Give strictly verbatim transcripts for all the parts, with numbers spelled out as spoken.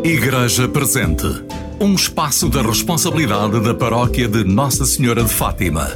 Igreja Presente, um espaço da responsabilidade da Paróquia de Nossa Senhora de Fátima.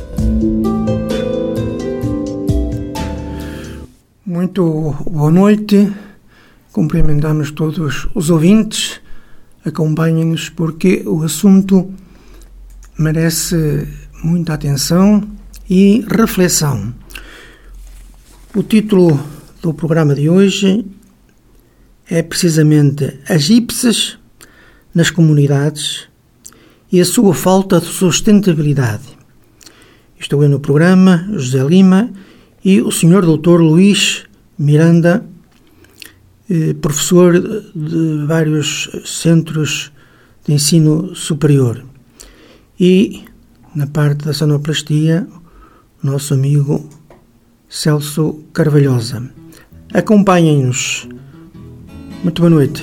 Muito boa noite, cumprimentamos todos os ouvintes, acompanhem-nos porque o assunto merece muita atenção e reflexão. O título do programa de hoje é precisamente as ípses nas comunidades e a sua falta de sustentabilidade. Estou eu no programa, José Lima, e o senhor doutor Luís Miranda, professor de vários centros de ensino superior. E, na parte da sonoplastia, o nosso amigo Celso Carvalhosa. Acompanhem-nos. Muito boa noite.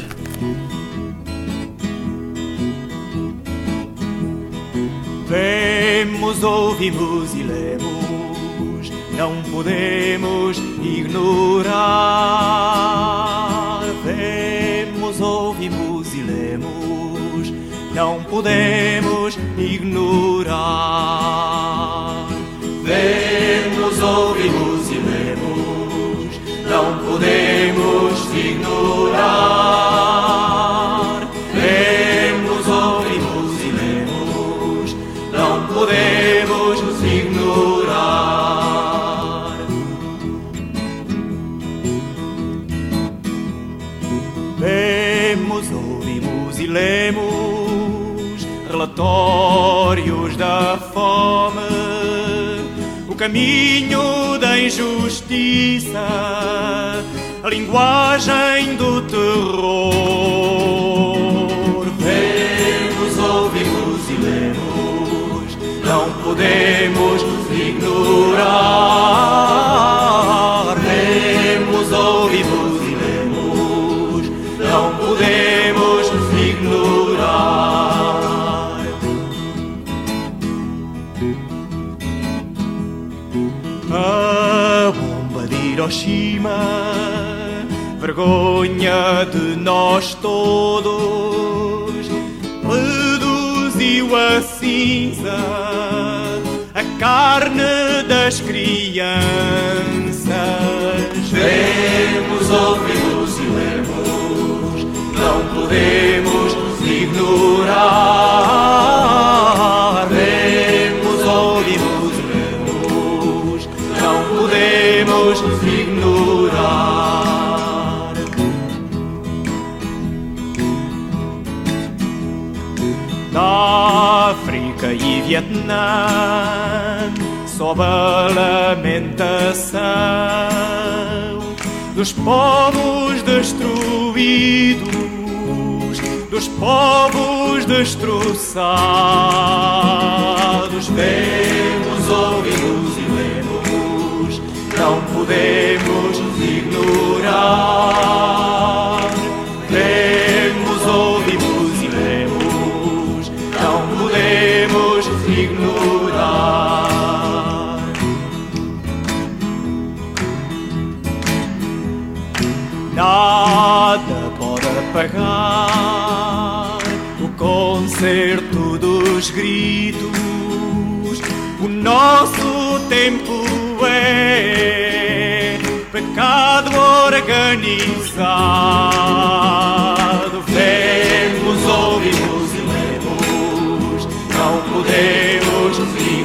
Vemos, ouvimos e lemos, não podemos ignorar. Vemos, ouvimos e lemos, não podemos ignorar. Vemos, ouvimos e lemos, não podemos ignorar. Vemos, ouvimos e lemos, não podemos ignorar. Vemos, ouvimos e lemos relatórios da fome, o caminho da injustiça, a linguagem do terror. Vemos, ouvimos e lemos, não podemos ignorar. Vemos, ouvimos e lemos, não podemos ignorar. A bomba de Hiroshima, vergonha de nós todos, reduziu a cinza a carne das crianças. Vemos, ouvimos e lemos, não podemos ignorar. Vemos, ouvimos e lemos, não podemos ignorar. Na África e Vietnã sob a lamentação dos povos destruídos, dos povos destroçados. Vemos, ouvimos e lemos, não podemos ignorar. Vemos, ouvimos e lemos, não podemos ignorar. Nada pode apagar o concerto dos gritos. O nosso tempo é pecado organizado. Vemos, ouvimos e lemos, não podemos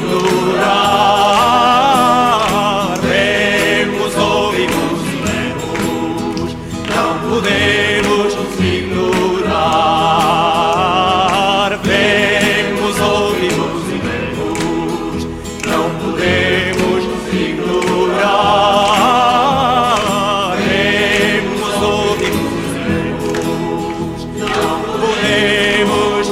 ignorar. Vemos, ouvimos e lemos, não podemos ignorar. Vemos, ouvimos e lemos, não podemos ignorar. Vemos, ouvimos e lemos, não podemos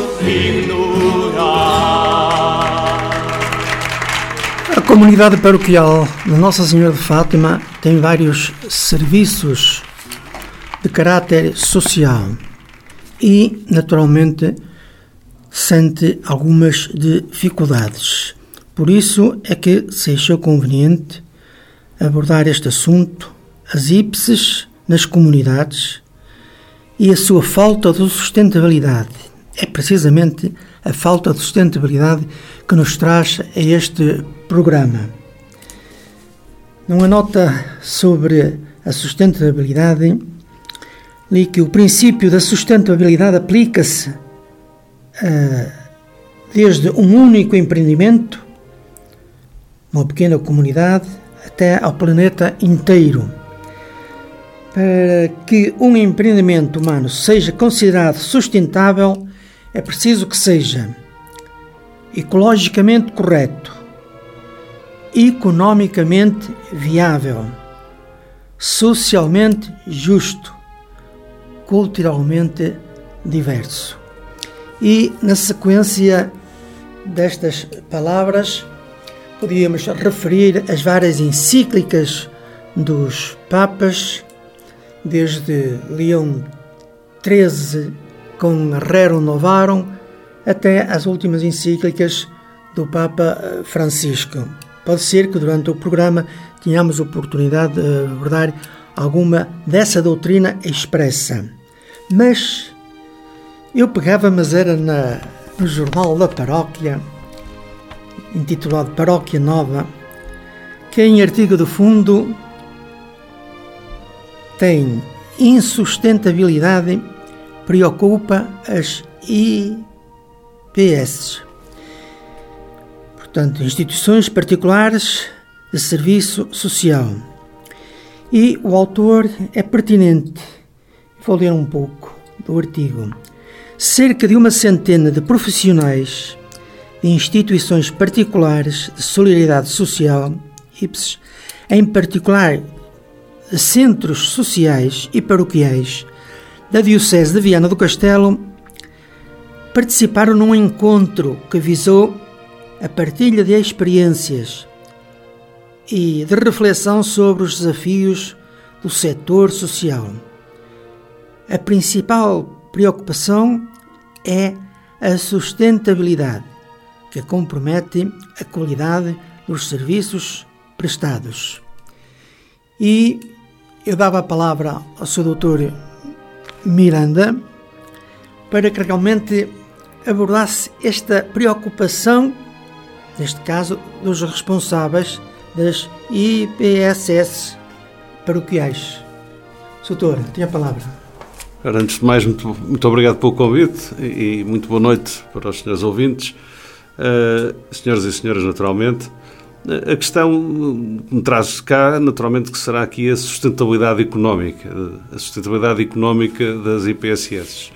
ignorar. A comunidade paroquial de Nossa Senhora de Fátima tem vários serviços de caráter social e, naturalmente, sente algumas dificuldades. Por isso é que se achou conveniente abordar este assunto, as ípses nas comunidades, e a sua falta de sustentabilidade. É precisamente a falta de sustentabilidade que nos traz a este programa. Numa nota sobre a sustentabilidade, li que o princípio da sustentabilidade aplica-se uh, desde um único empreendimento, uma pequena comunidade, até ao planeta inteiro. Para que um empreendimento humano seja considerado sustentável, é preciso que seja ecologicamente correto, economicamente viável, socialmente justo, culturalmente diverso. E, na sequência destas palavras, podíamos referir as várias encíclicas dos Papas, desde Leão treze com Rerum Novarum até as últimas encíclicas do Papa Francisco. Pode ser que durante o programa tenhamos a oportunidade de abordar alguma dessa doutrina expressa. Mas eu pegava, mas era na, no jornal da paróquia, intitulado Paróquia Nova, que em artigo de fundo tem insustentabilidade preocupa as I P S, portanto, instituições particulares de serviço social. E o autor é pertinente. Vou ler um pouco do artigo. Cerca de uma centena de profissionais de instituições particulares de solidariedade social, I P S, em particular de centros sociais e paroquiais da Diocese de Viana do Castelo, participaram num encontro que visou a partilha de experiências e de reflexão sobre os desafios do setor social. A principal preocupação é a sustentabilidade, que compromete a qualidade dos serviços prestados. E eu dava a palavra ao seu doutor Miranda para que realmente abordasse esta preocupação, neste caso, dos responsáveis das I P S S paroquiais. Doutor, tenha a palavra. Antes de mais, muito, muito obrigado pelo convite e muito boa noite para os senhores ouvintes, uh, senhores e senhoras, naturalmente. A questão que me traz cá, naturalmente, que será aqui a sustentabilidade económica, a sustentabilidade económica das I P S S.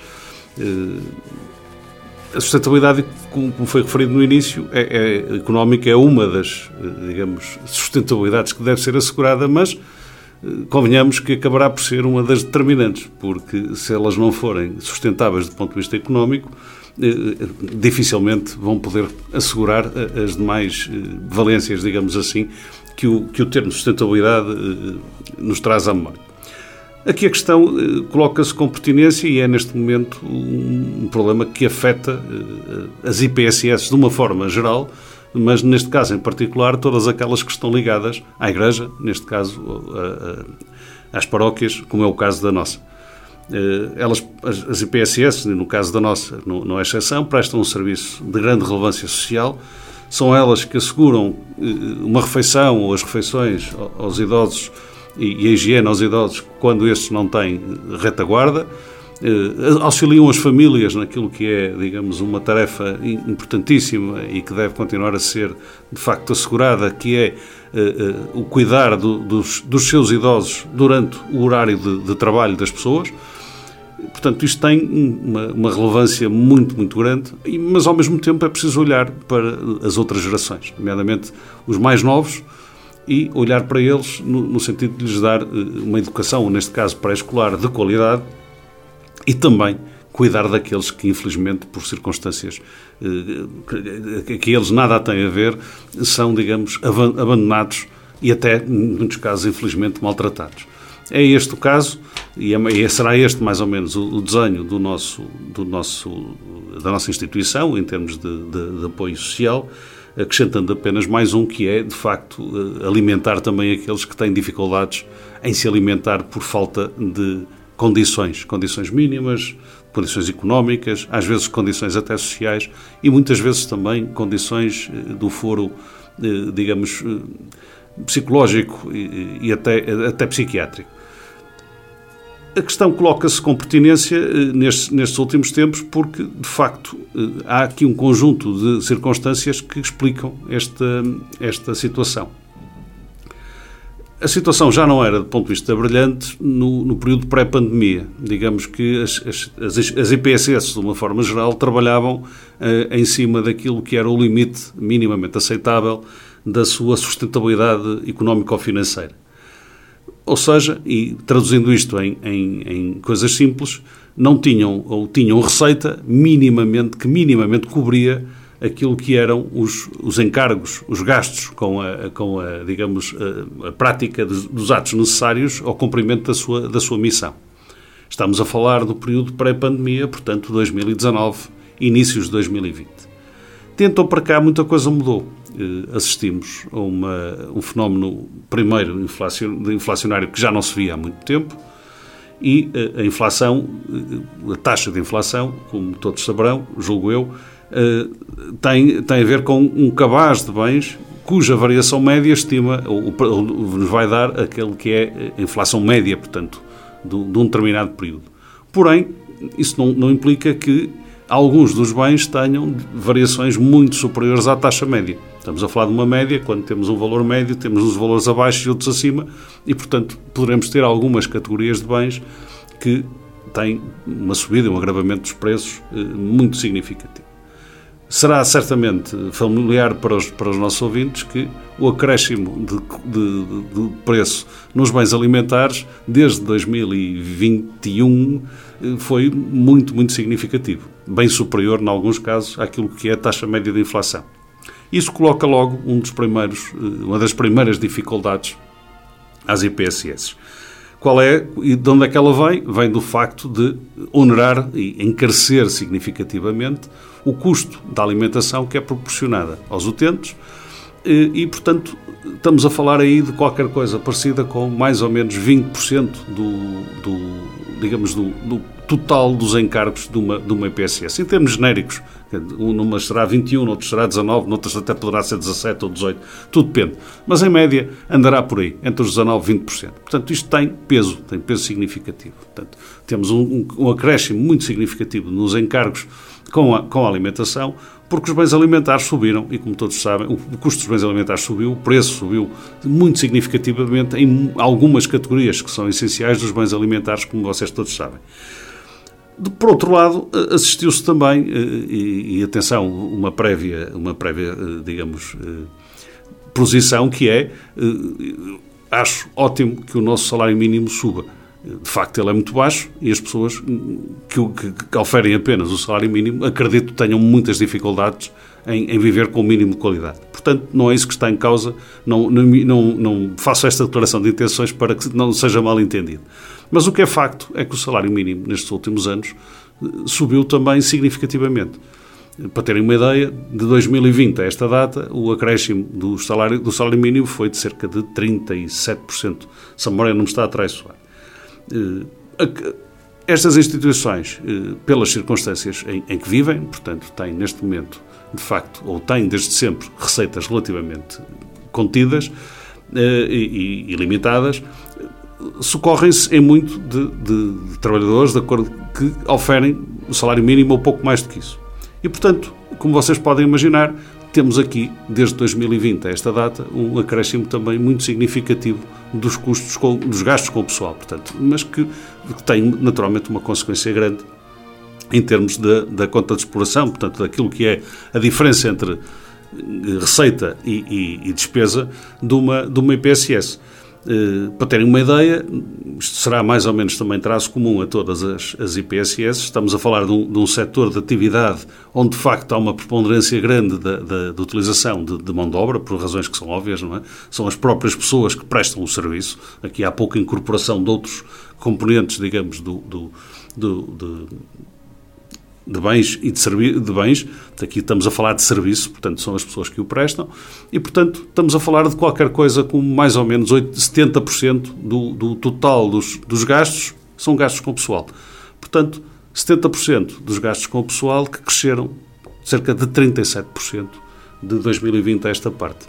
A sustentabilidade, como foi referido no início, é, é, económica é uma das, digamos, sustentabilidades que deve ser assegurada, mas convenhamos que acabará por ser uma das determinantes, porque se elas não forem sustentáveis do ponto de vista económico, dificilmente vão poder assegurar as demais valências, digamos assim, que o, que o termo sustentabilidade nos traz à memória. Aqui a questão coloca-se com pertinência e é neste momento um problema que afeta as I P S S de uma forma geral, mas neste caso em particular todas aquelas que estão ligadas à Igreja, neste caso às paróquias, como é o caso da nossa. Elas, as I P S S, no caso da nossa, não, não é exceção, prestam um serviço de grande relevância social. São elas que asseguram uma refeição ou as refeições aos idosos e a higiene aos idosos quando estes não têm retaguarda. Auxiliam as famílias naquilo que é, digamos, uma tarefa importantíssima e que deve continuar a ser, de facto, assegurada, que é uh, uh, o cuidar do, dos, dos seus idosos durante o horário de, de trabalho das pessoas. Portanto, isto tem uma, uma relevância muito, muito grande, mas ao mesmo tempo é preciso olhar para as outras gerações, nomeadamente os mais novos, e olhar para eles no, no sentido de lhes dar uma educação, neste caso pré-escolar, de qualidade, e também cuidar daqueles que, infelizmente, por circunstâncias que, que eles nada têm a ver, são, digamos, abandonados e até, em muitos casos, infelizmente, maltratados. É este o caso, e, é, e será este, mais ou menos, o, o desenho do nosso, do nosso, da nossa instituição, em termos de, de, de apoio social, acrescentando apenas mais um, que é, de facto, alimentar também aqueles que têm dificuldades em se alimentar por falta de condições, condições mínimas, condições económicas, às vezes condições até sociais e muitas vezes também condições do foro, digamos, psicológico e até, até psiquiátrico. A questão coloca-se com pertinência nestes, nestes últimos tempos porque, de facto, há aqui um conjunto de circunstâncias que explicam esta, esta situação. A situação já não era, do ponto de vista brilhante, no, no período pré-pandemia. Digamos que as, as, as I P S S, de uma forma geral, trabalhavam uh, em cima daquilo que era o limite minimamente aceitável da sua sustentabilidade económico-financeira. Ou seja, e traduzindo isto em, em, em coisas simples, não tinham ou tinham receita minimamente, que minimamente cobria aquilo que eram os, os encargos, os gastos com a, com a digamos, a, a prática dos, dos atos necessários ao cumprimento da sua, da sua missão. Estamos a falar do período pré-pandemia, portanto, dois mil e dezanove, inícios de dois mil e vinte. De então para cá, muita coisa mudou. Assistimos a uma, um fenómeno, primeiro, inflacionário que já não se via há muito tempo, e a inflação, a taxa de inflação, como todos saberão, julgo eu, tem, tem a ver com um cabaz de bens cuja variação média estima, ou, ou nos vai dar aquele que é a inflação média, portanto, de, de um determinado período. Porém, isso não, não implica que alguns dos bens tenham variações muito superiores à taxa média. Estamos a falar de uma média, quando temos um valor médio, temos uns valores abaixo e outros acima, e, portanto, poderemos ter algumas categorias de bens que têm uma subida, um agravamento dos preços eh, muito significativo. Será certamente familiar para os, para os nossos ouvintes que o acréscimo de, de, de preço nos bens alimentares, desde dois mil e vinte e um, foi muito, muito significativo. Bem superior, em alguns casos, àquilo que é a taxa média de inflação. Isso coloca logo um dos primeiros, uma das primeiras dificuldades às I P S S. Qual é e de onde é que ela vem? Vem do facto de onerar e encarecer significativamente o custo da alimentação que é proporcionada aos utentes e, e, portanto, estamos a falar aí de qualquer coisa parecida com mais ou menos vinte por cento do, do digamos, do, do total dos encargos de uma, de uma I P S S. Em termos genéricos, numa será vinte e um, noutros será dezanove, noutras até poderá ser dezassete ou dezoito, tudo depende. Mas, em média, andará por aí, entre os dezanove e vinte por cento. Portanto, isto tem peso, tem peso significativo. Portanto, temos um, um acréscimo muito significativo nos encargos com a, com a alimentação, porque os bens alimentares subiram, e como todos sabem, o custo dos bens alimentares subiu, o preço subiu muito significativamente em algumas categorias que são essenciais dos bens alimentares, como vocês todos sabem. Por outro lado, assistiu-se também, e, e atenção, uma prévia, uma prévia, digamos, posição que é, acho ótimo que o nosso salário mínimo suba. De facto, ele é muito baixo e as pessoas que, que, que oferem apenas o salário mínimo, acredito que tenham muitas dificuldades em, em viver com o mínimo de qualidade. Portanto, não é isso que está em causa, não, não, não, não faço esta declaração de intenções para que não seja mal entendido. Mas o que é facto é que o salário mínimo nestes últimos anos subiu também significativamente. Para terem uma ideia, de dois mil e vinte a esta data, o acréscimo do salário, do salário mínimo foi de cerca de trinta e sete por cento. Se a memória não me está a traiçoar. Estas instituições, pelas circunstâncias em, em que vivem, portanto, têm neste momento, de facto, ou têm desde sempre, receitas relativamente contidas e, e limitadas, socorrem-se em muito de, de, de trabalhadores de acordo que oferem o salário mínimo ou pouco mais do que isso. E, portanto, como vocês podem imaginar, temos aqui, desde dois mil e vinte a esta data, um acréscimo também muito significativo dos custos, com, dos gastos com o pessoal, portanto, mas que, que tem naturalmente uma consequência grande em termos da, da conta de exploração, portanto, daquilo que é a diferença entre receita e, e, e despesa de uma, de uma I P S S. Uh, para terem uma ideia, isto será mais ou menos também traço comum a todas as, as I P S S. Estamos a falar de um, de um setor de atividade onde, de facto, há uma preponderância grande da, da, da utilização de, de mão de obra, por razões que são óbvias, não é? São as próprias pessoas que prestam o serviço. Aqui há pouca incorporação de outros componentes, digamos, do, do, do, do de bens e de, servi- de bens, aqui estamos a falar de serviço, portanto são as pessoas que o prestam, e portanto estamos a falar de qualquer coisa como mais ou menos setenta por cento do, do total dos, dos gastos são gastos com pessoal. Portanto, setenta por cento dos gastos com o pessoal que cresceram cerca de trinta e sete por cento de dois mil e vinte a esta parte.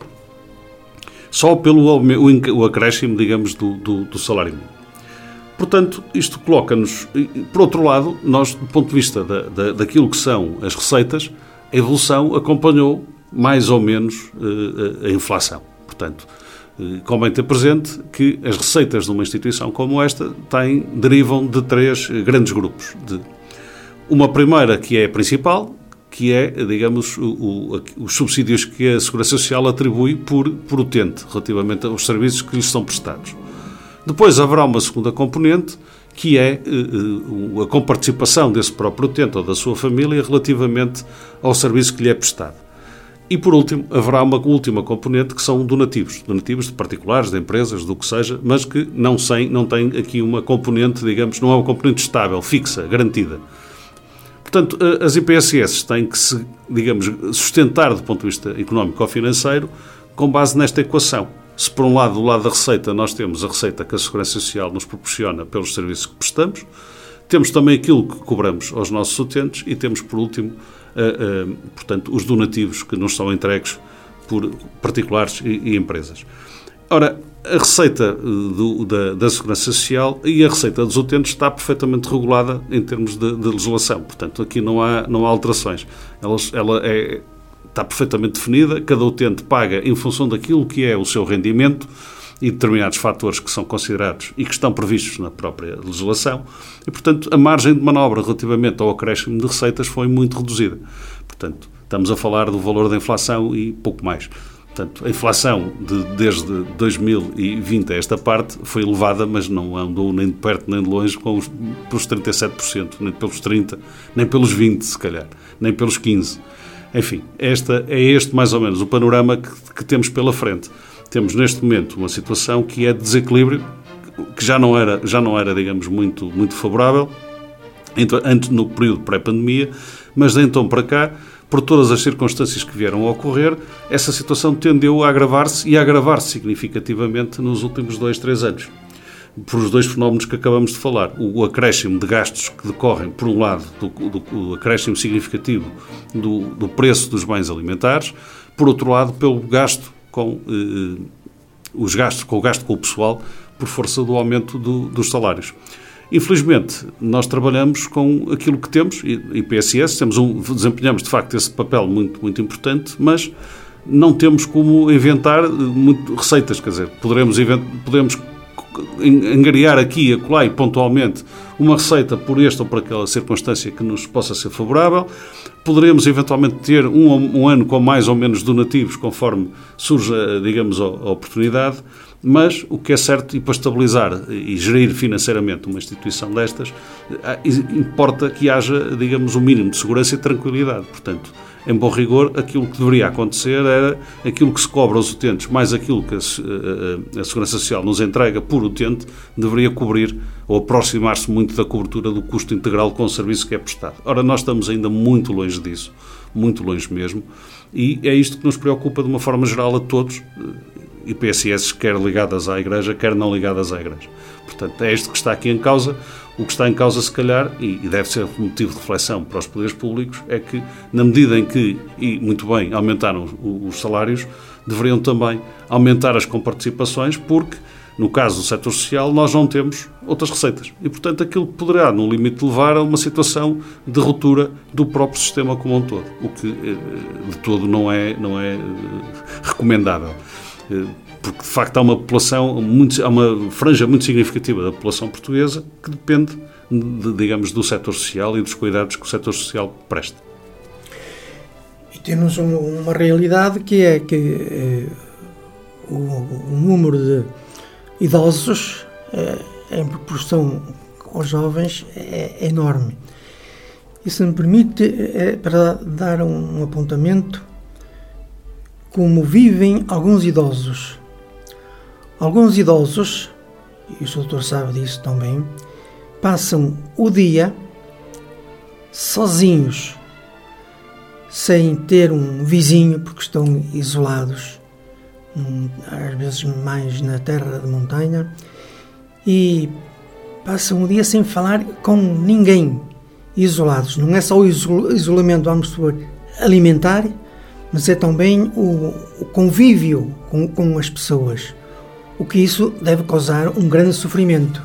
Só pelo o acréscimo, digamos, do, do, do salário mínimo. Portanto, isto coloca-nos... Por outro lado, nós, do ponto de vista da, da, daquilo que são as receitas, a evolução acompanhou mais ou menos uh, a inflação. Portanto, uh, convém ter presente que as receitas de uma instituição como esta têm, derivam de três grandes grupos. De uma primeira, que é a principal, que é, digamos, o, o, os subsídios que a Segurança Social atribui por, por utente, relativamente aos serviços que lhes são prestados. Depois haverá uma segunda componente, que é uh, a comparticipação desse próprio utente ou da sua família relativamente ao serviço que lhe é prestado. E, por último, haverá uma última componente, que são donativos. Donativos de particulares, de empresas, do que seja, mas que não, sem, não tem aqui uma componente, digamos, não é uma componente estável, fixa, garantida. Portanto, as I P S S têm que se, digamos, sustentar do ponto de vista económico ou financeiro com base nesta equação. Se, por um lado, do lado da receita, nós temos a receita que a Segurança Social nos proporciona pelos serviços que prestamos, temos também aquilo que cobramos aos nossos utentes e temos, por último, uh, uh, portanto, os donativos que nos são entregues por particulares e, e empresas. Ora, a receita do, da, da Segurança Social e a receita dos utentes está perfeitamente regulada em termos de, de legislação. Portanto, aqui não há, não há alterações. Ela, ela é... está perfeitamente definida, cada utente paga em função daquilo que é o seu rendimento e determinados fatores que são considerados e que estão previstos na própria legislação e, portanto, a margem de manobra relativamente ao acréscimo de receitas foi muito reduzida. Portanto, estamos a falar do valor da inflação e pouco mais. Portanto, a inflação de, desde dois mil e vinte a esta parte foi elevada, mas não andou nem de perto nem de longe com os, pelos trinta e sete por cento, nem pelos trinta por cento, nem pelos vinte por cento, se calhar, nem pelos quinze por cento. Enfim, esta, é este mais ou menos o panorama que, que temos pela frente. Temos neste momento uma situação que é de desequilíbrio, que já não era, já não era digamos, muito, muito favorável, antes no período pré-pandemia, mas de então para cá, por todas as circunstâncias que vieram a ocorrer, essa situação tendeu a agravar-se e a agravar-se significativamente nos últimos dois, três anos. Por os dois fenómenos que acabamos de falar. O acréscimo de gastos que decorrem, por um lado, do, do, do acréscimo significativo do, do preço dos bens alimentares, por outro lado, pelo gasto com, eh, os gastos, com o gasto com o pessoal, por força do aumento do, dos salários. Infelizmente, nós trabalhamos com aquilo que temos, e I P S S, temos um, desempenhamos de facto esse papel muito, muito importante, mas não temos como inventar muito receitas, quer dizer, poderemos, podemos angariar aqui, acolá e pontualmente uma receita por esta ou por aquela circunstância que nos possa ser favorável. Poderemos eventualmente ter um, um ano com mais ou menos donativos conforme surge, digamos, a, a oportunidade, mas o que é certo, e para estabilizar e gerir financeiramente uma instituição destas, importa que haja, digamos, um mínimo de segurança e tranquilidade. Portanto, em bom rigor, aquilo que deveria acontecer era aquilo que se cobra aos utentes, mais aquilo que a, a, a Segurança Social nos entrega por utente, deveria cobrir ou aproximar-se muito da cobertura do custo integral com o serviço que é prestado. Ora, nós estamos ainda muito longe disso, muito longe mesmo, e é isto que nos preocupa de uma forma geral a todos, I P S S quer ligadas à Igreja, quer não ligadas à Igreja. Portanto, é isto que está aqui em causa. O que está em causa, se calhar, e deve ser motivo de reflexão para os poderes públicos, é que, na medida em que, e muito bem, aumentaram os salários, deveriam também aumentar as comparticipações, porque, no caso do setor social, nós não temos outras receitas. E, portanto, aquilo poderá, no limite, levar a uma situação de ruptura do próprio sistema como um todo, o que, de todo, não é, não é recomendável. Porque, de facto, há uma população, muito, há uma franja muito significativa da população portuguesa que depende, de, digamos, do setor social e dos cuidados que o setor social presta. E temos um, uma realidade que é que eh, o, o número de idosos eh, em proporção aos jovens é, é enorme. E, se me permite, é para dar um, um apontamento, como vivem alguns idosos. Alguns idosos, e o doutor sabe disso também, passam o dia sozinhos, sem ter um vizinho, porque estão isolados, às vezes mais na terra de montanha, e passam o dia sem falar com ninguém, isolados. Não é só o isolamento, vamos supor, alimentar, mas é também o, o convívio com, com as pessoas, o que isso deve causar um grande sofrimento.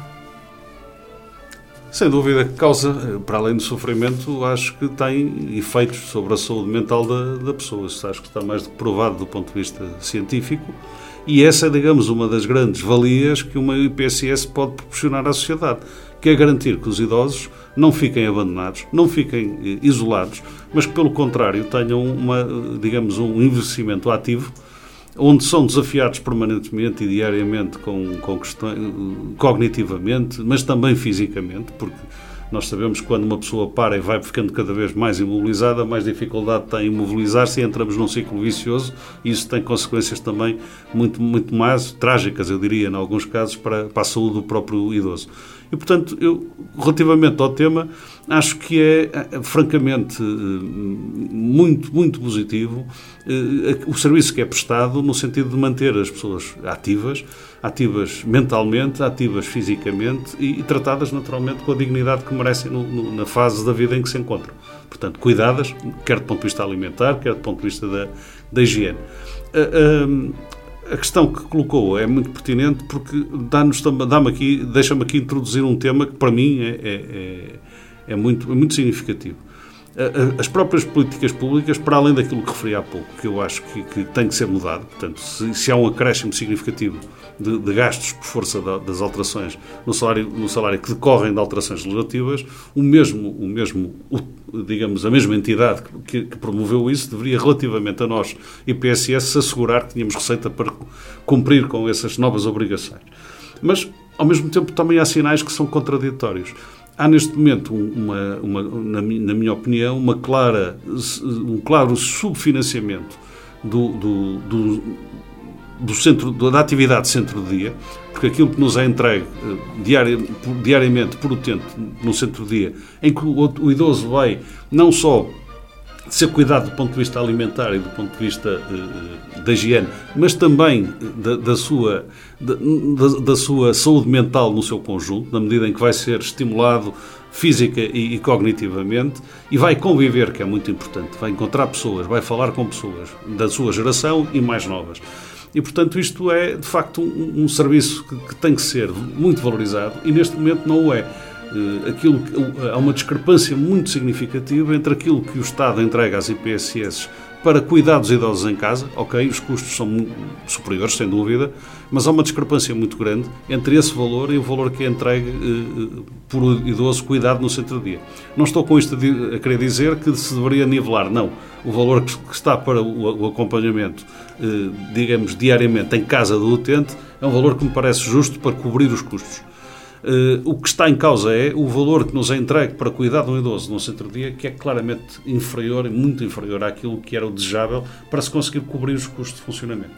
Sem dúvida que causa, para além do sofrimento, acho que tem efeitos sobre a saúde mental da, da pessoa. Isso acho que está mais do que provado do ponto de vista científico. E essa é, digamos, uma das grandes valias que uma I P S S pode proporcionar à sociedade, que é garantir que os idosos não fiquem abandonados, não fiquem eh, isolados, mas que, pelo contrário, tenham uma, digamos, um envelhecimento ativo, onde são desafiados permanentemente e diariamente com, com questões, cognitivamente, mas também fisicamente, porque nós sabemos que quando uma pessoa para e vai ficando cada vez mais imobilizada, mais dificuldade tem em mobilizar-se e entramos num ciclo vicioso, e isso tem consequências também muito, muito mais trágicas, eu diria, em alguns casos, para, para a saúde do próprio idoso. E, portanto, eu, relativamente ao tema, acho que é, francamente, muito, muito positivo o serviço que é prestado no sentido de manter as pessoas ativas, ativas mentalmente, ativas fisicamente e, e tratadas, naturalmente, com a dignidade que merecem no, no, na fase da vida em que se encontram. Portanto, cuidadas, quer do ponto de vista alimentar, quer do ponto de vista da, da higiene. Uh, uh, A questão que colocou é muito pertinente porque dá-nos, dá-me aqui, deixa-me aqui introduzir um tema que para mim é, é, é, muito, é muito significativo. As próprias políticas públicas, para além daquilo que referi há pouco, que eu acho que, que tem que ser mudado, portanto, se, se há um acréscimo significativo de, de gastos por força da, das alterações no salário, no salário que decorrem de alterações legislativas, o mesmo, o mesmo, o, digamos, a mesma entidade que, que promoveu isso deveria, relativamente a nós, I P S S, assegurar que tínhamos receita para cumprir com essas novas obrigações. Mas, ao mesmo tempo, também há sinais que são contraditórios. Há neste momento, uma, uma, na, na minha opinião, uma clara, um claro subfinanciamento do, do, do, do centro, da atividade centro-dia, porque aquilo que nos é entregue diari, diariamente por utente no centro-dia, em que o, o idoso vai não só ser cuidado do ponto de vista alimentar e do ponto de vista uh, da higiene, mas também da, da, sua, da, da sua saúde mental no seu conjunto, na medida em que vai ser estimulado física e, e cognitivamente, e vai conviver, que é muito importante, vai encontrar pessoas, vai falar com pessoas da sua geração e mais novas. E, portanto, isto é, de facto, um, um serviço que, que tem que ser muito valorizado e, neste momento, não o é. Aquilo, há uma discrepância muito significativa entre aquilo que o Estado entrega às I P S S para cuidar dos idosos em casa. Ok, os custos são superiores, sem dúvida, mas há uma discrepância muito grande entre esse valor e o valor que é entregue eh, por o idoso cuidado no centro-dia. Não estou com isto a querer dizer que se deveria nivelar, não. O valor que está para o, o acompanhamento, eh, digamos, diariamente em casa do utente, é um valor que me parece justo para cobrir os custos. Uh, o que está em causa é o valor que nos é entregue para cuidar de um idoso no centro-dia, que é claramente inferior, muito inferior àquilo que era o desejável para se conseguir cobrir os custos de funcionamento.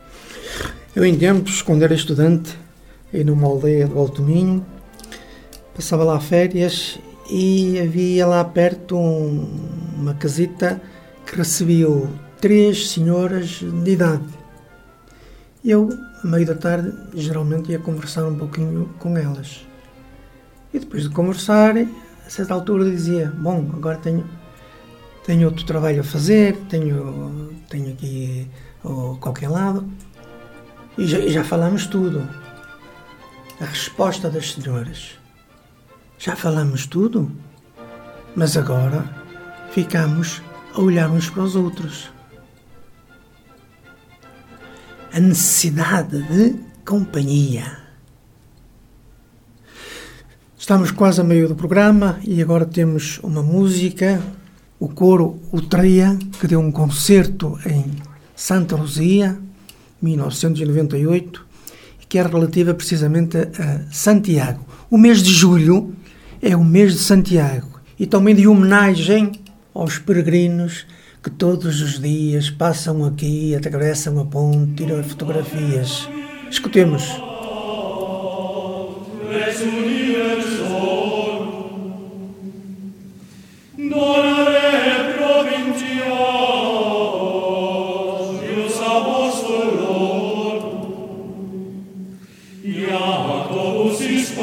Eu, em tempos, quando era estudante, aí numa aldeia do Alto Minho, passava lá férias e havia lá perto um, uma casita que recebeu três senhoras de idade. Eu, a meio da tarde, geralmente ia conversar um pouquinho com elas. E depois de conversar, a certa altura dizia, bom, agora tenho, tenho outro trabalho a fazer, tenho, tenho aqui ou qualquer lado, e já, já falamos tudo. A resposta das senhoras, já falamos tudo, mas agora ficamos a olhar uns para os outros. A necessidade de companhia. Estamos quase a meio do programa e agora temos uma música, o coro Utreia, que deu um concerto em Santa Luzia, mil novecentos e noventa e oito, e que é relativa precisamente a Santiago. O mês de julho é o mês de Santiago e também de homenagem aos peregrinos que todos os dias passam aqui, atravessam a ponte, tiram fotografias. Escutemos. Jacobus is Spanish.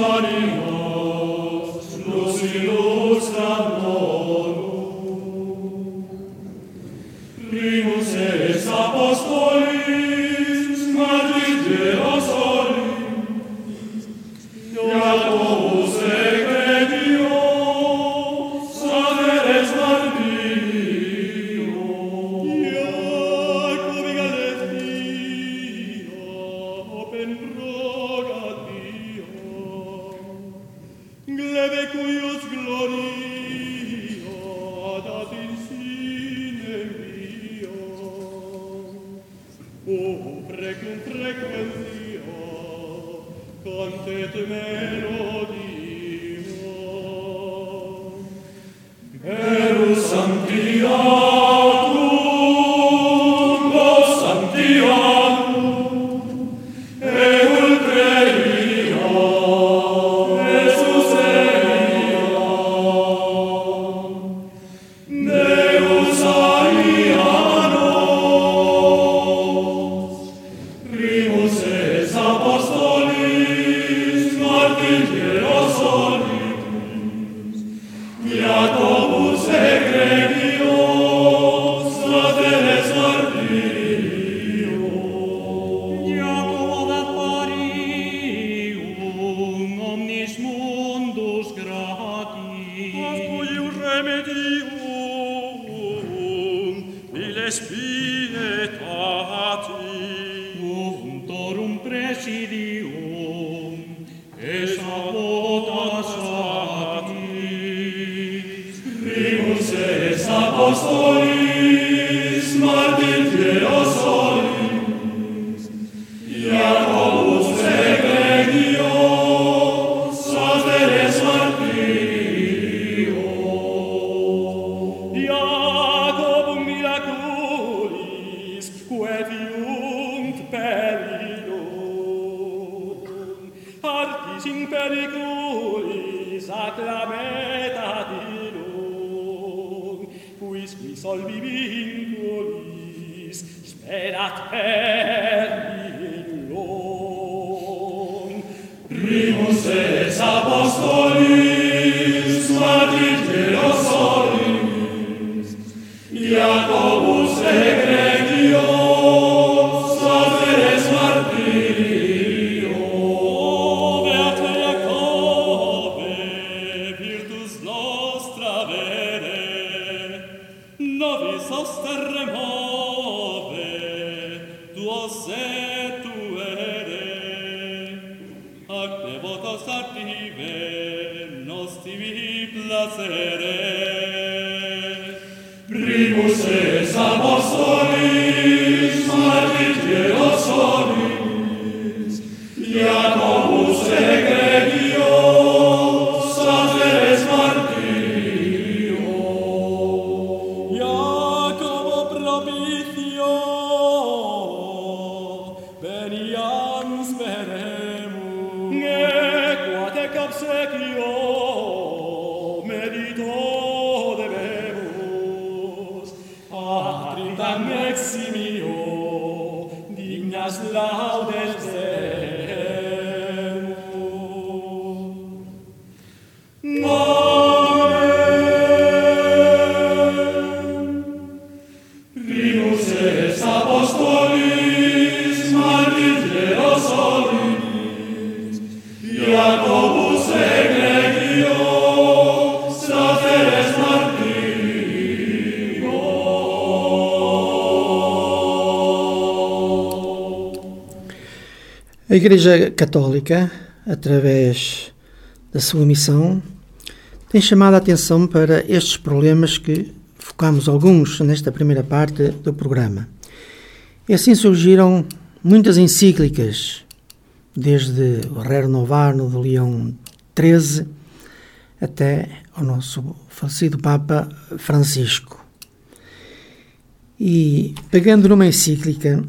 A Igreja Católica, através da sua missão, tem chamado a atenção para estes problemas que focamos alguns nesta primeira parte do programa. E assim surgiram muitas encíclicas, desde o Rerum Novarum de Leão treze até ao nosso falecido Papa Francisco. E, pegando numa encíclica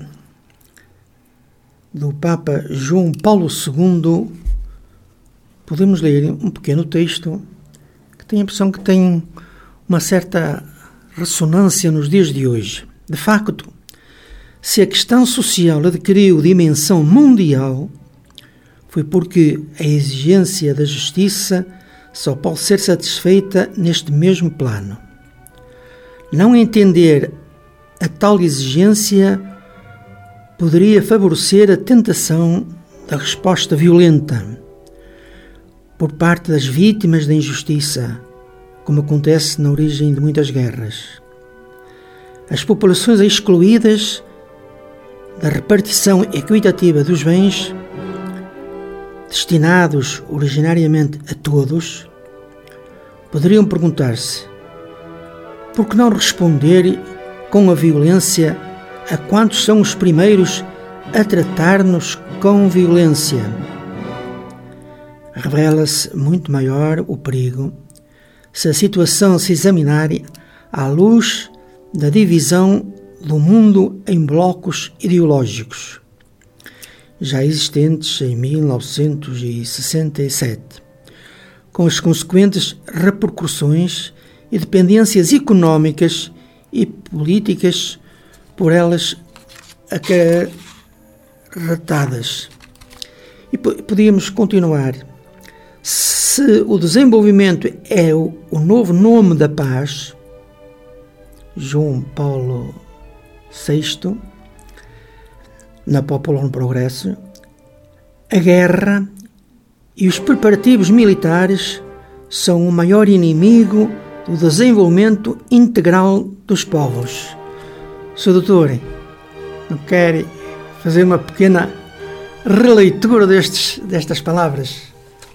do Papa João Paulo segundo, podemos ler um pequeno texto que tem a impressão que tem uma certa ressonância nos dias de hoje. De facto, se a questão social adquiriu dimensão mundial, foi porque a exigência da justiça só pode ser satisfeita neste mesmo plano. Não entender a tal exigência poderia favorecer a tentação da resposta violenta por parte das vítimas da injustiça, como acontece na origem de muitas guerras. As populações excluídas da repartição equitativa dos bens, destinados originariamente a todos, poderiam perguntar-se: por que não responder com a violência a quantos são os primeiros a tratar-nos com violência? Revela-se muito maior o perigo se a situação se examinar à luz da divisão do mundo em blocos ideológicos, já existentes em mil novecentos e sessenta e sete, com as consequentes repercussões e dependências económicas e políticas por elas acarretadas. E podíamos continuar. Se o desenvolvimento é o, o novo nome da paz, João Paulo sexto, na Popular no Progresso, a guerra e os preparativos militares são o maior inimigo do desenvolvimento integral dos povos. senhor doutor, não quer fazer uma pequena releitura destes, destas palavras?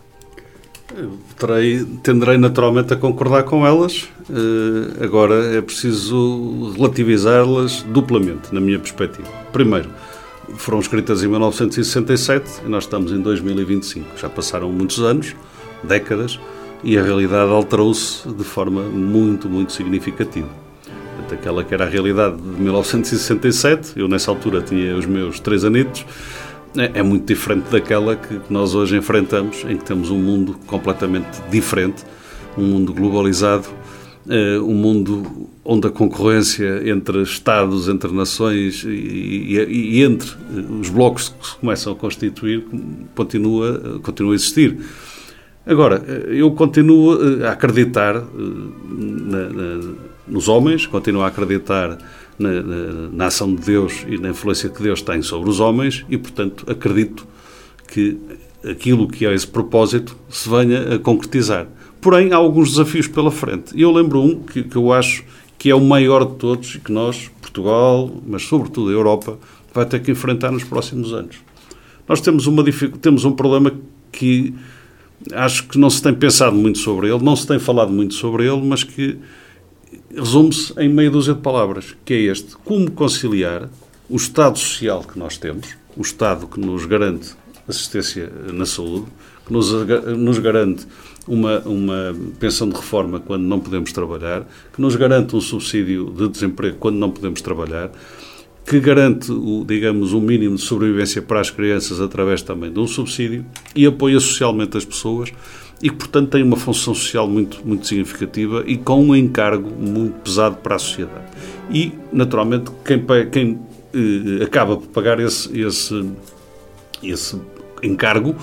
Terei, tenderei naturalmente a concordar com elas. Uh, agora é preciso relativizá-las duplamente, na minha perspectiva. Primeiro, foram escritas em mil novecentos e sessenta e sete e nós estamos em dois mil e vinte e cinco. Já passaram muitos anos, décadas, e a realidade alterou-se de forma muito, muito significativa. Aquela que era a realidade de mil novecentos e sessenta e sete, eu nessa altura tinha os meus três anitos, é muito diferente daquela que nós hoje enfrentamos, em que temos um mundo completamente diferente, um mundo globalizado, um mundo onde a concorrência entre Estados, entre nações e, e, e entre os blocos que se começam a constituir continua, continua a existir. Agora, eu continuo a acreditar na, na, nos homens, continuo a acreditar Na, na, na ação de Deus e na influência que Deus tem sobre os homens e, portanto, acredito que aquilo que é esse propósito se venha a concretizar. Porém, há alguns desafios pela frente. E eu lembro um que, que eu acho que é o maior de todos e que nós, Portugal, mas sobretudo a Europa, vai ter que enfrentar nos próximos anos. Nós temos, uma, temos um problema que acho que não se tem pensado muito sobre ele, não se tem falado muito sobre ele, mas que resume-se em meia dúzia de palavras, que é este: como conciliar o Estado social que nós temos, o Estado que nos garante assistência na saúde, que nos, nos garante uma, uma pensão de reforma quando não podemos trabalhar, que nos garante um subsídio de desemprego quando não podemos trabalhar, que garante, o, digamos, um mínimo de sobrevivência para as crianças através também de um subsídio e apoia socialmente as pessoas, e que, portanto, tem uma função social muito, muito significativa e com um encargo muito pesado para a sociedade. E, naturalmente, quem, quem eh, acaba por pagar esse, esse, esse encargo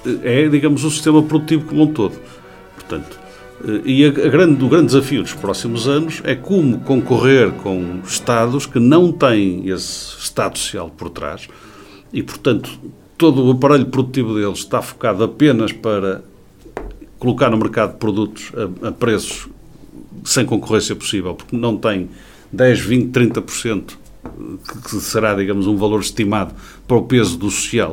é, digamos, o sistema produtivo como um todo. Portanto, eh, e a, a grande, o grande desafio dos próximos anos é como concorrer com Estados que não têm esse Estado social por trás e, portanto, todo o aparelho produtivo deles está focado apenas para colocar no mercado produtos a, a preços sem concorrência possível, porque não tem dez, vinte, trinta por cento que, que será, digamos, um valor estimado para o peso do social.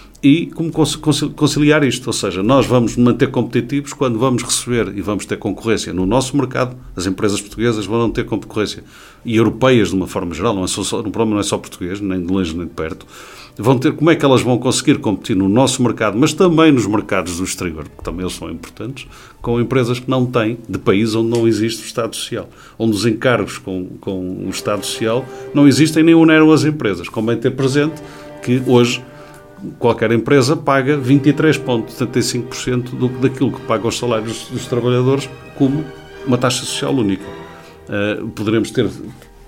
E como conciliar isto? Ou seja, nós vamos manter competitivos quando vamos receber e vamos ter concorrência no nosso mercado. As empresas portuguesas vão não ter concorrência, e europeias de uma forma geral, não é só, o problema não é só português, nem de longe nem de perto. Vão ter, como é que elas vão conseguir competir no nosso mercado, mas também nos mercados do exterior, que também eles são importantes, com empresas que não têm, de países onde não existe o Estado Social, onde os encargos com, com o Estado Social não existem nem oneram as empresas. Convém ter presente que hoje qualquer empresa paga vinte e três vírgula setenta e cinco por cento do, daquilo que paga os salários dos trabalhadores como uma taxa social única. Uh, poderemos ter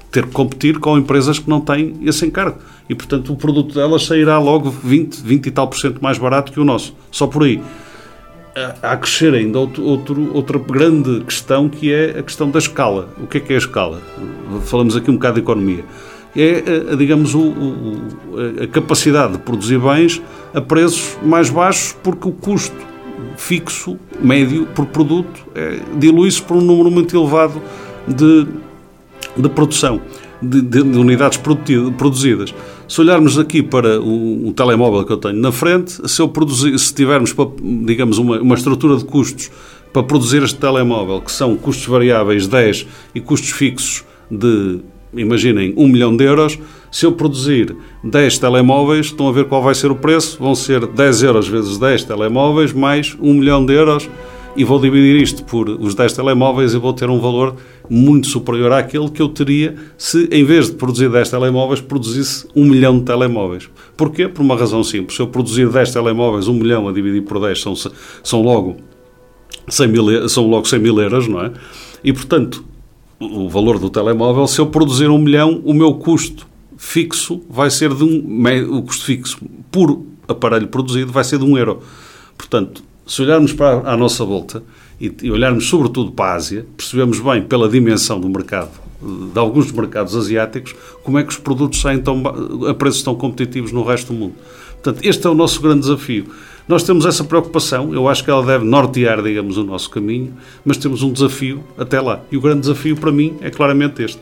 ter que competir com empresas que não têm esse encargo. E, portanto, o produto delas sairá logo vinte, vinte e tal por cento mais barato que o nosso. Só por aí. Há a crescer ainda outro, outro, outra grande questão, que é a questão da escala. O que é que é a escala? Falamos aqui um bocado de economia. É, digamos, o, o, a capacidade de produzir bens a preços mais baixos, porque o custo fixo, médio, por produto, é, dilui-se por um número muito elevado de, de produção, de, de, de unidades produzidas. Se olharmos aqui para o, o telemóvel que eu tenho na frente, se, eu produzir, se tivermos, digamos, uma, uma estrutura de custos para produzir este telemóvel, que são custos variáveis dez e custos fixos de, imaginem, um milhão de euros, se eu produzir dez telemóveis, estão a ver qual vai ser o preço? Vão ser dez euros vezes dez telemóveis mais um milhão de euros, e vou dividir isto por os dez telemóveis e vou ter um valor muito superior àquele que eu teria se, em vez de produzir dez telemóveis, produzisse um milhão de telemóveis. Porquê? Por uma razão simples. Se eu produzir dez telemóveis, um milhão a dividir por dez são, são, logo, cem mil, são logo cem mil euros, não é? E, portanto, o valor do telemóvel, se eu produzir um milhão, o meu custo fixo vai ser de um... O custo fixo por aparelho produzido vai ser de um euro. Portanto, se olharmos para a nossa volta e, e olharmos sobretudo para a Ásia, percebemos bem, pela dimensão do mercado, de alguns mercados asiáticos, como é que os produtos saem tão, a preços tão competitivos no resto do mundo. Portanto, este é o nosso grande desafio. Nós temos essa preocupação, eu acho que ela deve nortear, digamos, o nosso caminho, mas temos um desafio até lá. E o grande desafio para mim é claramente este.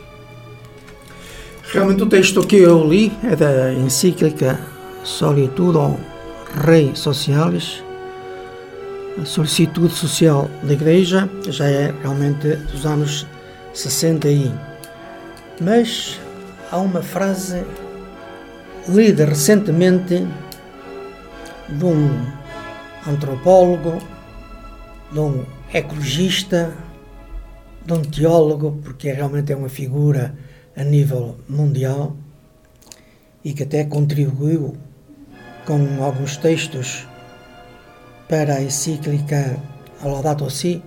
Realmente o texto que eu li é da encíclica Solitudo Rei Socialis, a solicitude social da Igreja, já é realmente dos anos sessenta aí. Mas há uma frase lida recentemente de um antropólogo, de um ecologista, de um teólogo, porque realmente é uma figura a nível mundial e que até contribuiu com alguns textos para a encíclica Laudato Si,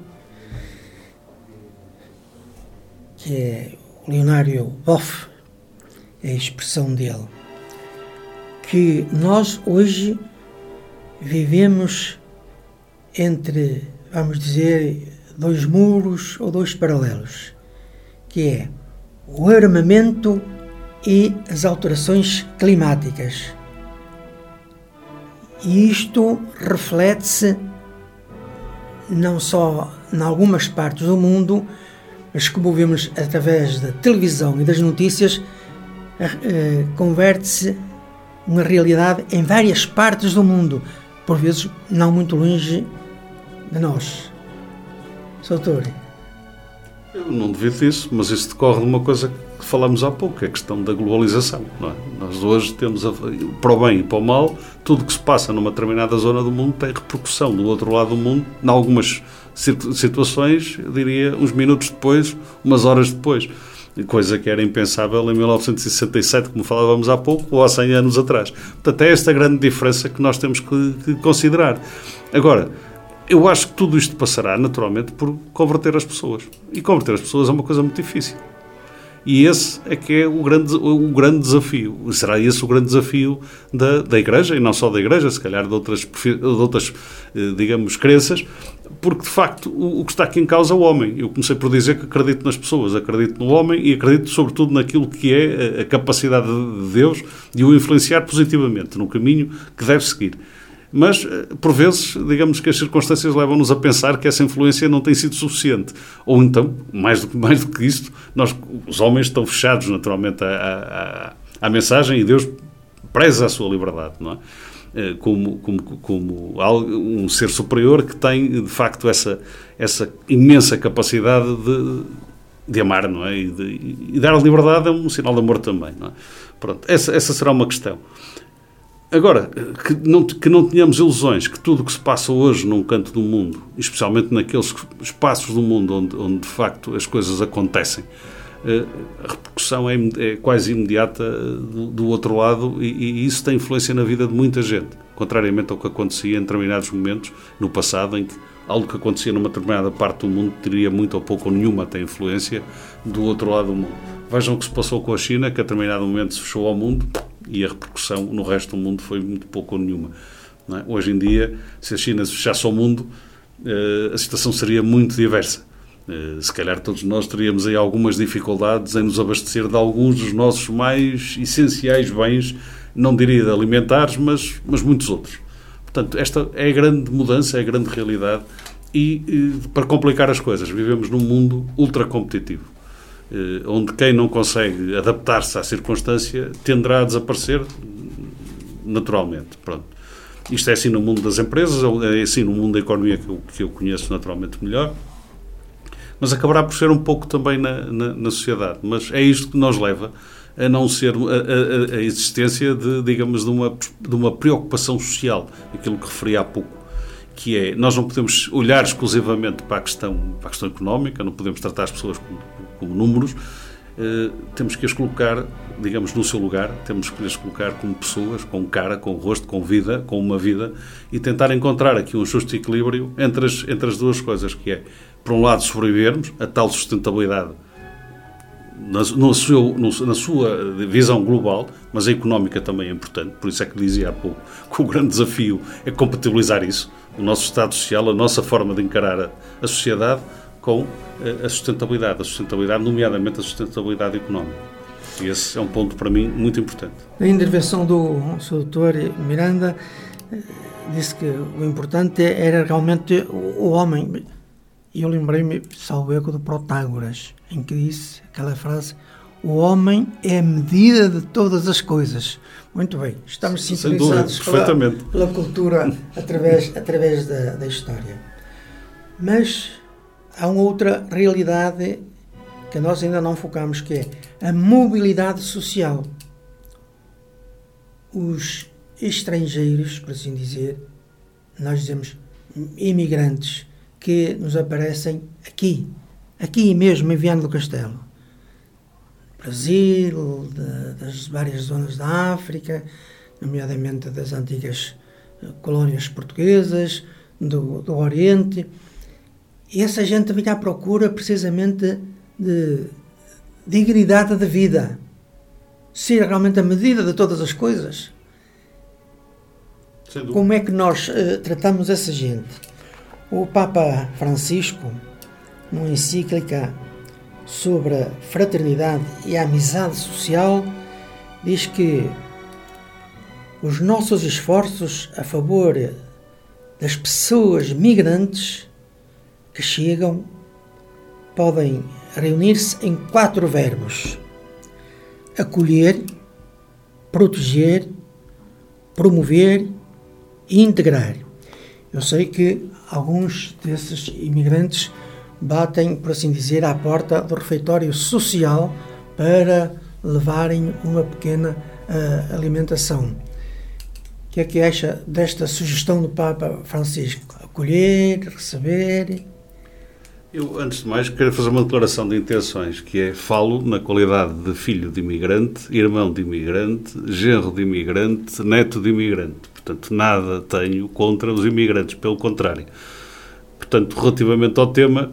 que é o Leonário Boff, é a expressão dele, que nós hoje vivemos entre, vamos dizer, dois muros ou dois paralelos, que é o armamento e as alterações climáticas. E isto reflete-se não só em algumas partes do mundo, mas como vemos através da televisão e das notícias, eh, converte-se uma realidade em várias partes do mundo, por vezes não muito longe de nós. Doutor? Eu não duvido disso, mas isso decorre de uma coisa que falamos há pouco, é a questão da globalização. Não é? Nós hoje temos, a, para o bem e para o mal, tudo o que se passa numa determinada zona do mundo tem repercussão do outro lado do mundo, em algumas situações, eu diria, uns minutos depois, umas horas depois. Coisa que era impensável em mil novecentos e sessenta e sete, como falávamos há pouco, ou há cem anos atrás. Portanto, é esta grande diferença que nós temos que, que considerar. Agora, eu acho que tudo isto passará, naturalmente, por converter as pessoas. E converter as pessoas é uma coisa muito difícil. E esse é que é o grande, o grande desafio. Será esse o grande desafio da, da Igreja, e não só da Igreja, se calhar de outras, de outras digamos, crenças, porque, de facto, o, o que está aqui em causa é o homem. Eu comecei por dizer que acredito nas pessoas, acredito no homem e acredito, sobretudo, naquilo que é a, a capacidade de Deus de o influenciar positivamente no caminho que deve seguir. Mas, por vezes, digamos que as circunstâncias levam-nos a pensar que essa influência não tem sido suficiente. Ou então, mais do, mais do que isto, nós, os homens estão fechados, naturalmente, à, à, à mensagem e Deus preza a sua liberdade, não é? Como, como, como um ser superior que tem, de facto, essa, essa imensa capacidade de, de amar, não é? E, de, e dar a liberdade é um sinal de amor também, não é? Pronto, essa, essa será uma questão. Agora, que não, que não tenhamos ilusões que tudo o que se passa hoje num canto do mundo, especialmente naqueles espaços do mundo onde, onde de facto as coisas acontecem, a repercussão é, é quase imediata do, do outro lado e, e isso tem influência na vida de muita gente, contrariamente ao que acontecia em determinados momentos no passado, em que algo que acontecia numa determinada parte do mundo teria muito ou pouco ou nenhuma até influência do outro lado do mundo. Vejam o que se passou com a China, que a determinado momento se fechou ao mundo e a repercussão no resto do mundo foi muito pouco ou nenhuma. Não é? Hoje em dia, se a China se fechasse ao mundo, a situação seria muito diversa. Se calhar todos nós teríamos aí algumas dificuldades em nos abastecer de alguns dos nossos mais essenciais bens, não diria de alimentares, mas, mas muitos outros. Portanto, esta é a grande mudança, é a grande realidade e, e para complicar as coisas, vivemos num mundo ultra competitivo, onde quem não consegue adaptar-se à circunstância tenderá a desaparecer naturalmente. Pronto. Isto é assim no mundo das empresas, é assim no mundo da economia que eu, que eu conheço naturalmente melhor, mas acabará por ser um pouco também na, na, na sociedade. Mas é isto que nos leva a não ser a, a, a existência de, digamos, de uma, de uma preocupação social, aquilo que referi há pouco, que é, nós não podemos olhar exclusivamente para a questão, para a questão económica, não podemos tratar as pessoas como, como números, uh, temos que as colocar, digamos, no seu lugar, temos que as colocar como pessoas, com cara, com rosto, com vida, com uma vida, e tentar encontrar aqui um justo equilíbrio entre as, entre as duas coisas, que é, por um lado, sobrevivermos, a tal sustentabilidade na, no seu, no, na sua visão global, mas a económica também é importante, por isso é que dizia há pouco que o grande desafio é compatibilizar isso, o nosso Estado Social, a nossa forma de encarar a, a sociedade com a, a sustentabilidade, a sustentabilidade, nomeadamente a sustentabilidade económica. E esse é um ponto para mim muito importante. Na intervenção do senhor doutor Miranda, disse que o importante era realmente o, o homem. E eu lembrei-me, salvo erro, do Protágoras, em que disse aquela frase: o homem é a medida de todas as coisas. Muito bem, estamos sintonizados pela, pela cultura através, através da, da história. Mas há uma outra realidade que nós ainda não focamos, que é a mobilidade social. Os estrangeiros, por assim dizer, nós dizemos imigrantes, que nos aparecem aqui, aqui mesmo em Viana do Castelo. Brasil, de, das várias zonas da África, nomeadamente das antigas colónias portuguesas, do, do Oriente. E essa gente vem à procura precisamente de dignidade de vida, ser realmente a medida de todas as coisas. Como é que nós uh, tratamos essa gente? O Papa Francisco, numa encíclica sobre a fraternidade e a amizade social, diz que os nossos esforços a favor das pessoas migrantes que chegam podem reunir-se em quatro verbos: acolher, proteger, promover e integrar. Eu sei que alguns desses imigrantes batem, por assim dizer, à porta do refeitório social para levarem uma pequena uh, alimentação. O que é que acha desta sugestão do Papa Francisco? Acolher, receber? Eu, antes de mais, quero fazer uma declaração de intenções, que é, falo na qualidade de filho de imigrante, irmão de imigrante, genro de imigrante, neto de imigrante. Portanto, nada tenho contra os imigrantes, pelo contrário. Portanto, relativamente ao tema,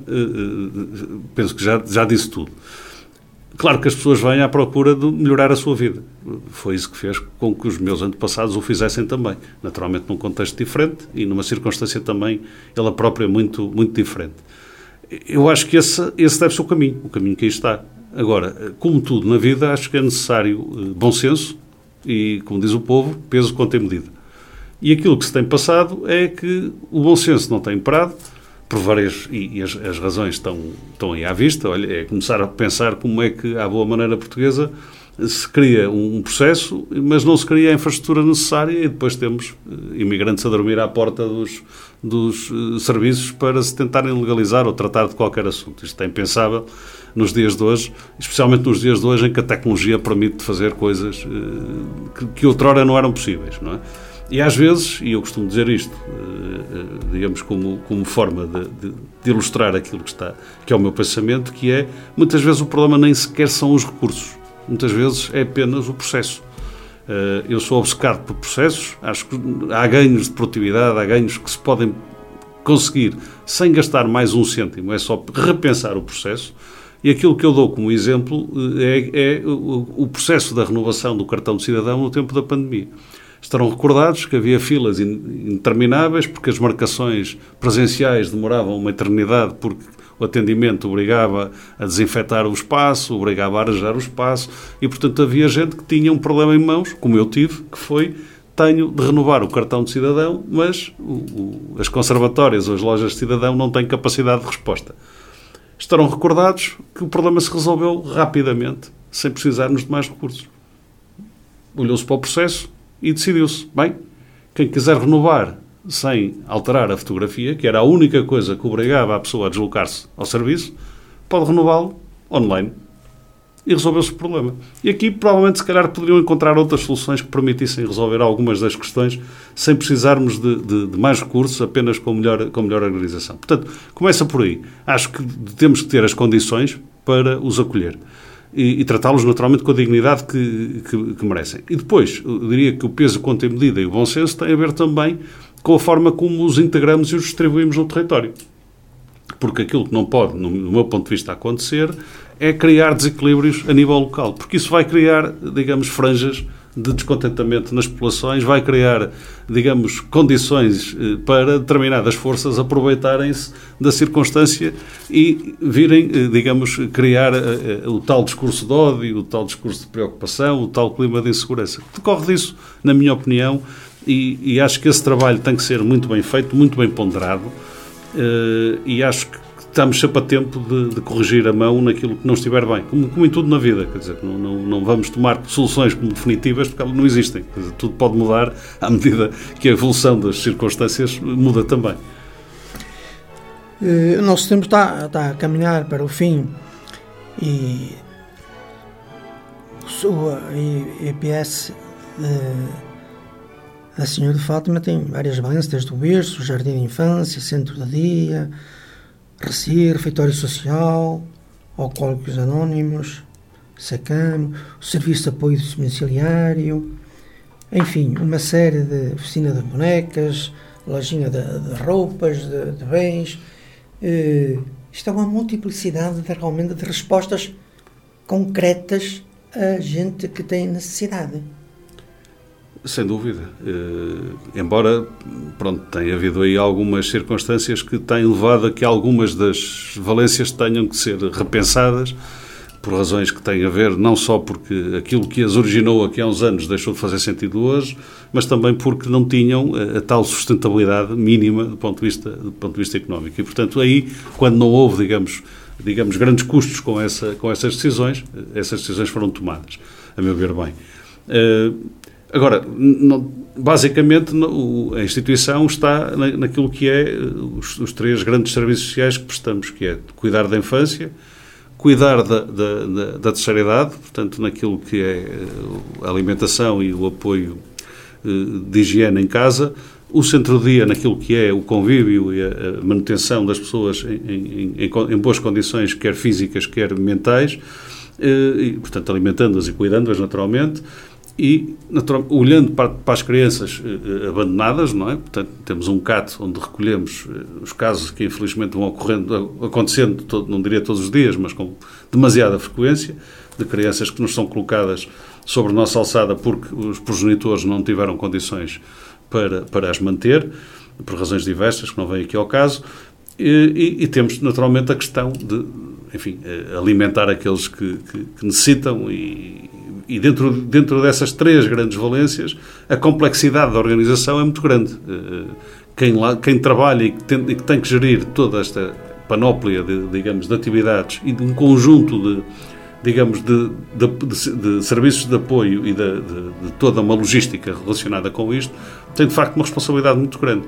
penso que já, já disse tudo. Claro que as pessoas vêm à procura de melhorar a sua vida. Foi isso que fez com que os meus antepassados o fizessem também. Naturalmente num contexto diferente e numa circunstância também, ela própria, muito, muito diferente. Eu acho que esse, esse deve ser o caminho, o caminho que aí está. Agora, como tudo na vida, acho que é necessário bom senso e, como diz o povo, peso contra medida. E aquilo que se tem passado é que o bom senso não tem imperado, por várias, e, e as, as razões estão, estão aí à vista. Olha, é começar a pensar como é que, à boa maneira portuguesa, se cria um, um processo, mas não se cria a infraestrutura necessária e depois temos uh, imigrantes a dormir à porta dos, dos uh, serviços para se tentarem legalizar ou tratar de qualquer assunto. Isto é impensável nos dias de hoje, especialmente nos dias de hoje em que a tecnologia permite fazer coisas uh, que, que outrora não eram possíveis, não é? E às vezes, e eu costumo dizer isto, digamos, como, como forma de, de, de ilustrar aquilo que está, que é o meu pensamento, que é, muitas vezes o problema nem sequer são os recursos, muitas vezes é apenas o processo. Eu sou obcecado por processos, acho que há ganhos de produtividade, há ganhos que se podem conseguir sem gastar mais um cêntimo, é só repensar o processo. E aquilo que eu dou como exemplo é, é o, o processo da renovação do cartão de cidadão no tempo da pandemia. Estarão recordados que havia filas intermináveis porque as marcações presenciais demoravam uma eternidade porque o atendimento obrigava a desinfetar o espaço, obrigava a arejar o espaço e, portanto, havia gente que tinha um problema em mãos, como eu tive, que foi, tenho de renovar o cartão de cidadão, mas o, o, as conservatórias ou as lojas de cidadão não têm capacidade de resposta. Estarão recordados que o problema se resolveu rapidamente, sem precisarmos de mais recursos. Olhou-se para o processo e decidiu-se, bem, quem quiser renovar sem alterar a fotografia, que era a única coisa que obrigava a pessoa a deslocar-se ao serviço, pode renová-lo online. E resolveu-se o problema. E aqui, provavelmente, se calhar, poderiam encontrar outras soluções que permitissem resolver algumas das questões sem precisarmos de, de, de mais recursos, apenas com melhor, com melhor organização. Portanto, começa por aí. Acho que temos que ter as condições para os acolher. E, e tratá-los naturalmente com a dignidade que, que, que merecem. E depois, eu diria que o peso, conta e medida e o bom senso têm a ver também com a forma como os integramos e os distribuímos no território. Porque aquilo que não pode, no meu ponto de vista, acontecer é criar desequilíbrios a nível local. Porque isso vai criar, digamos, franjas de descontentamento nas populações, vai criar, digamos, condições para determinadas forças aproveitarem-se da circunstância e virem, digamos, criar o tal discurso de ódio, o tal discurso de preocupação, o tal clima de insegurança. Decorre disso, na minha opinião, e, e acho que esse trabalho tem que ser muito bem feito, muito bem ponderado, e acho que estamos sempre a tempo de, de corrigir a mão naquilo que não estiver bem, como, como em tudo na vida, quer dizer, não, não, não vamos tomar soluções como definitivas porque elas não existem, quer dizer, tudo pode mudar à medida que a evolução das circunstâncias muda também. O nosso tempo está, está a caminhar para o fim e a E P S da Senhora de Fátima tem várias valências, desde o berço, o jardim de infância, centro de dia, R C I, refeitório social, alcoólicos anónimos, SACAM, o serviço de apoio domiciliário, enfim, uma série de oficina de bonecas, lojinha de, de roupas, de, de bens. Uh, isto é uma multiplicidade de, realmente de respostas concretas a gente que tem necessidade. Sem dúvida. Uh, embora, pronto, tenha havido aí algumas circunstâncias que têm levado a que algumas das valências tenham que ser repensadas por razões que têm a ver não só porque aquilo que as originou aqui há uns anos deixou de fazer sentido hoje, mas também porque não tinham a, a tal sustentabilidade mínima do ponto de vista, do ponto de vista económico. E, portanto, aí, quando não houve, digamos, digamos grandes custos com, essa, com essas decisões, essas decisões foram tomadas, a meu ver bem. Uh, Agora, não, basicamente, a instituição está naquilo que é os, os três grandes serviços sociais que prestamos, que é cuidar da infância, cuidar da, da, da, da terceira idade, portanto, naquilo que é a alimentação e o apoio de higiene em casa, o centro-dia naquilo que é o convívio e a manutenção das pessoas em, em, em, em boas condições, quer físicas, quer mentais, e, portanto, alimentando-as e cuidando-as naturalmente, e, naturalmente, olhando para, para as crianças eh, abandonadas, não é? Portanto, temos um C A T onde recolhemos eh, os casos que, infelizmente, vão ocorrendo, acontecendo, todo, não diria todos os dias, mas com demasiada frequência, de crianças que nos são colocadas sobre a nossa alçada porque os progenitores não tiveram condições para, para as manter, por razões diversas, que não vêm aqui ao caso, e, e, e temos, naturalmente, a questão de, enfim, alimentar aqueles que, que, que necessitam e E dentro, dentro dessas três grandes valências, a complexidade da organização é muito grande. Quem, lá, quem trabalha e que, tem, e que tem que gerir toda esta panóplia de, digamos, de atividades e de um conjunto de, digamos, de, de, de, de serviços de apoio e de, de, de toda uma logística relacionada com isto, tem de facto uma responsabilidade muito grande.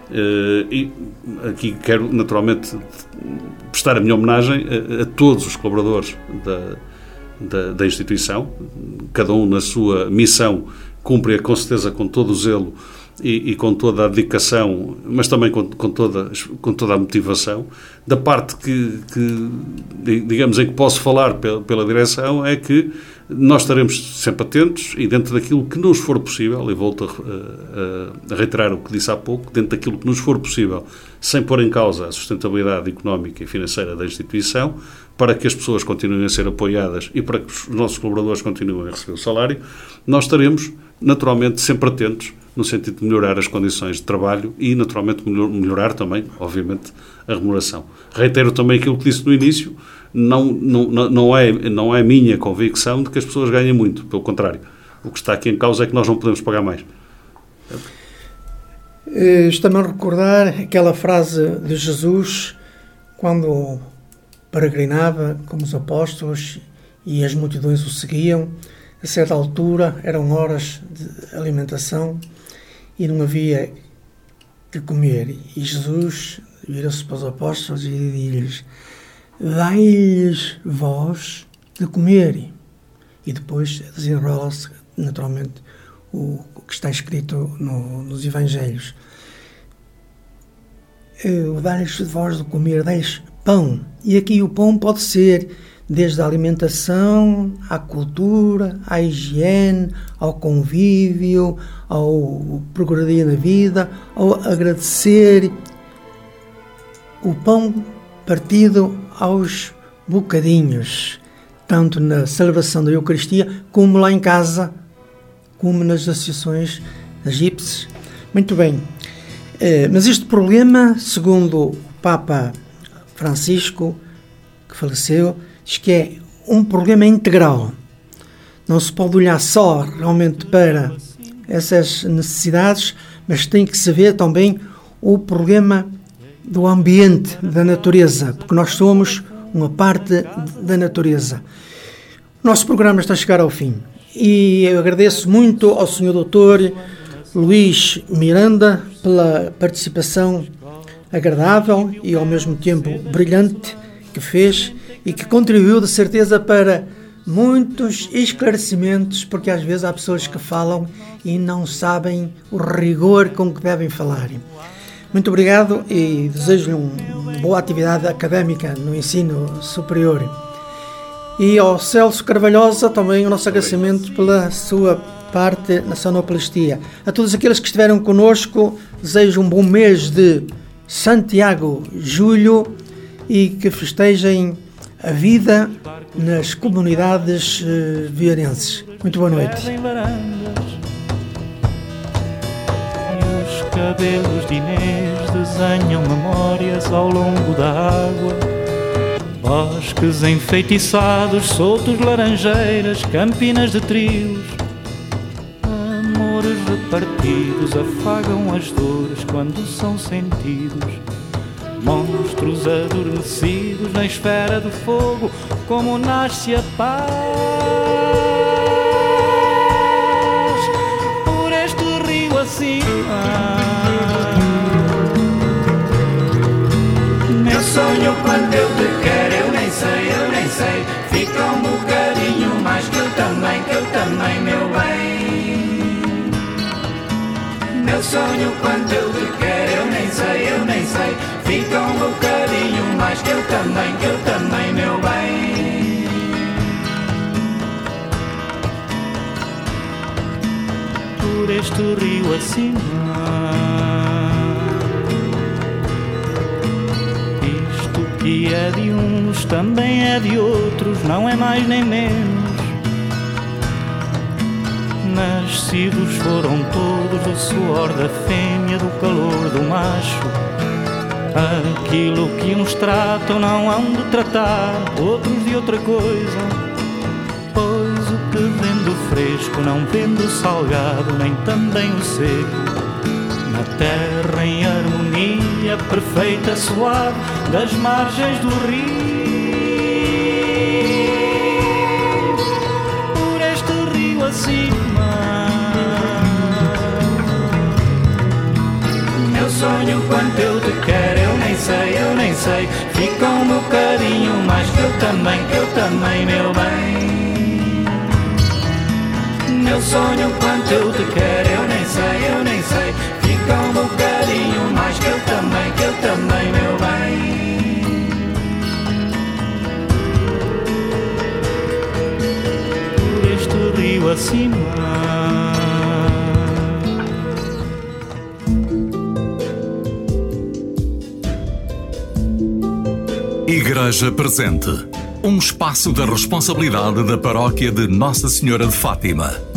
E aqui quero naturalmente prestar a minha homenagem a, a todos os colaboradores da Da, da instituição, cada um na sua missão cumpre com certeza com todo o zelo e, e com toda a dedicação, mas também com, com, toda, com toda a motivação. Da parte que, que digamos, em que posso falar pela, pela direção, é que nós estaremos sempre atentos e dentro daquilo que nos for possível, e volto a, a, a reiterar o que disse há pouco, dentro daquilo que nos for possível, sem pôr em causa a sustentabilidade económica e financeira da instituição, para que as pessoas continuem a ser apoiadas e para que os nossos colaboradores continuem a receber o salário, nós estaremos, naturalmente, sempre atentos no sentido de melhorar as condições de trabalho e, naturalmente, melhorar também, obviamente, a remuneração. Reitero também aquilo que disse no início, não, não, não, é, não é minha convicção de que as pessoas ganhem muito, pelo contrário. O que está aqui em causa é que nós não podemos pagar mais. Estou-me a recordar aquela frase de Jesus quando peregrinava com os apóstolos e as multidões o seguiam. A certa altura eram horas de alimentação e não havia que comer. E Jesus vira-se para os apóstolos e diz-lhes: dai-lhes vós de comer. E depois desenrola-se naturalmente o, o que está escrito no, nos Evangelhos. O dai-lhes vós de comer, dai-lhes pão. E aqui o pão pode ser desde a alimentação, à cultura, à higiene, ao convívio, ao progredir na vida, ao agradecer. O pão partido aos bocadinhos, tanto na celebração da Eucaristia, como lá em casa, como nas associações egípcias. Muito bem. Mas este problema, segundo o Papa Francisco, que faleceu, diz que é um problema integral. Não se pode olhar só realmente para essas necessidades, mas tem que se ver também o problema do ambiente, da natureza, porque nós somos uma parte da natureza. O nosso programa está a chegar ao fim e eu agradeço muito ao senhor doutor Luís Miranda pela participação agradável e ao mesmo tempo brilhante que fez e que contribuiu de certeza para muitos esclarecimentos, porque às vezes há pessoas que falam e não sabem o rigor com que devem falar. Muito obrigado e desejo-lhe uma boa atividade académica no ensino superior. E ao Celso Carvalhosa também o nosso agradecimento pela sua parte na sonoplastia. A todos aqueles que estiveram connosco, desejo um bom mês de Santiago Julho e que festejem a vida nas comunidades uh, viarenses. Muito boa noite. E os cabelos de Inês desenham memórias ao longo da água. Bosques enfeitiçados, soltos laranjeiras, campinas de trios. Amores repartidos afagam as dores quando são sentidos. Monstros adormecidos na esfera do fogo, como nasce a paz. Por este rio acima, meu sonho quando eu te quero, eu nem sei, eu nem sei. Fica um bocadinho mais que eu também, que eu também, meu bem. Meu sonho quando eu te quero, eu nem sei, eu nem sei. Fica um bocadinho mais que eu também, que eu também, meu bem. Por este rio acima, isto que é de uns também é de outros, não é mais nem menos. Nascidos foram todos do suor da fêmea, do calor do macho. Aquilo que uns tratam não hão de tratar outros de outra coisa, pois o que vem do fresco não vem do salgado, nem também o seco. Na terra em harmonia perfeita, suave, das margens do rio. Por este rio acima, meu sonho quanto eu te quero, eu nem sei, eu nem sei. Fica um bocadinho mais que eu também, que eu também, meu bem. Meu sonho quanto eu te quero, eu nem sei, eu nem sei. Santíssima. Igreja Presente, um espaço da responsabilidade da Paróquia de Nossa Senhora de Fátima.